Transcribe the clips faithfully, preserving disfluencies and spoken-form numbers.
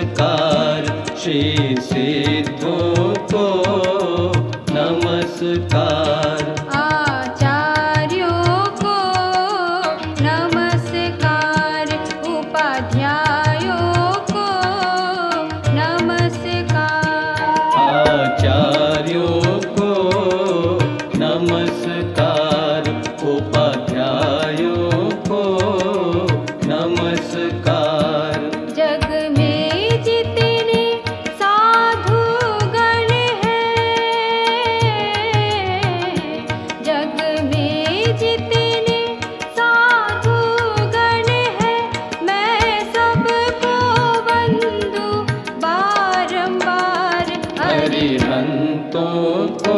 नमस्कार, श्री सिद्धों को नमस्कार। आचार्यों को नमस्कार, उपाध्यायों को नमस्कार। आचार्यों को नमस्कार, उपाध्यायों को नमस्कार। जग में जितने साधु गण हैं, जग में जितने साधु गण हैं, मैं सबको वंदू बारंबार। अरिहंतों को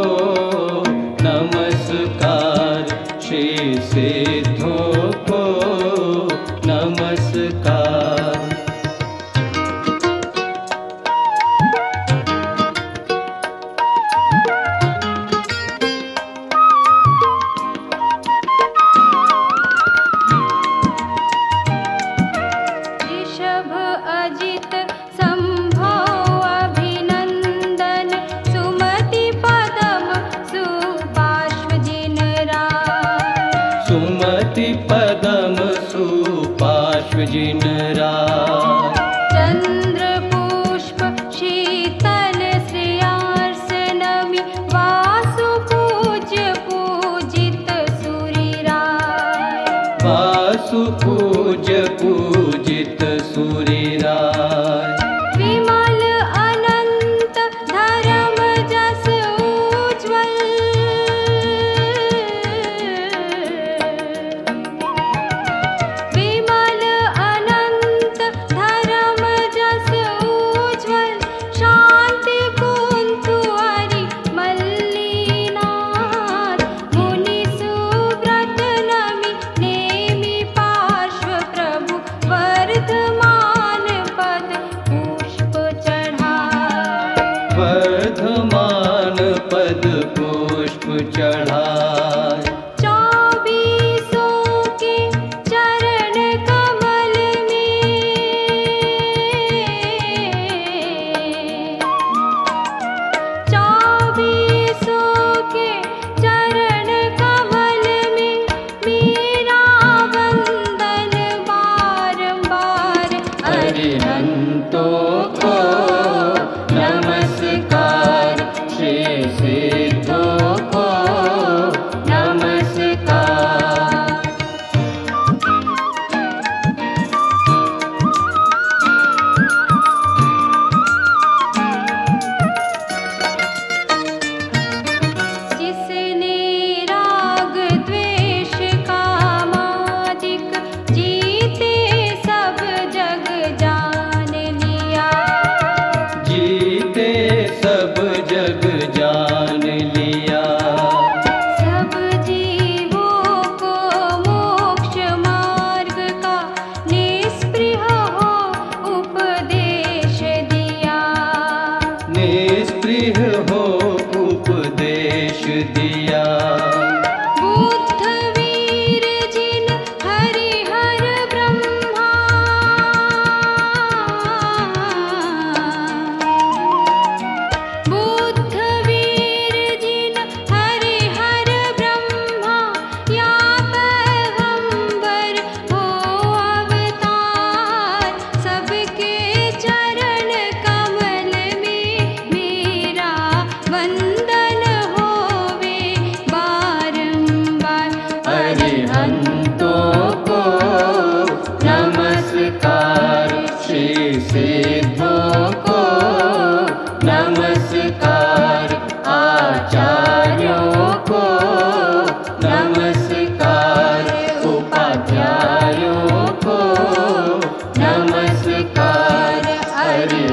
नमस्कार, श्री सिद्धों को नमस्कार। ऋषभ अजित संभव अभिनंदन, सुमति पदम सुपार्श्वजिन राय। सुमति पदम सुपार्श्वजिन राय। चंद्र पुष्प शीतल श्रेयार्स नमि, वासु पूज्य पूजित सूरि राय। वासु पूज्य पूजित सूरि राय। विमल अनंत धर्म जस उज्ज्वल, विमल अनंत धर्म जस उज्ज्वल, शांति कुंतु हरि मल्लिनाथ। मुनि सुव्रत नमि, नेमि पार्श्व प्रभु, वर्धमान पद पुष्प चढ़ाए। वर्धमान पद पुष्प चढ़ाए। चौबीसों के चरण कमल में, चौबीसों के चरण कमल में, मेरा वंदन बारंबार। अरिहंतों को नमस्कार, श्री सिद्धों को नमस्कार। जिसने राग द्वेष कामादिक, जीते सब जग जान लिया। जीते सब जग जान लिया। सब जीवों को मोक्ष मार्ग का निष्प्रिय हो उपदेश दिया। निष्प्रिय हो उपदेश दिया। बुद्ध वीर जिन हरिहर ब्रह्मा, बुद्ध वीर जिन हरिहर ब्रह्मा, या पैगंबर हो अवतार। सबके चरण कमल में मेरा वंदन होवे बारंबार। अरिहंतों को नमस्कार, श्री सिद्धों को नमस्कार। आचार्यों को नमस्कार, उपाध्यायों को नमस्कार। अरि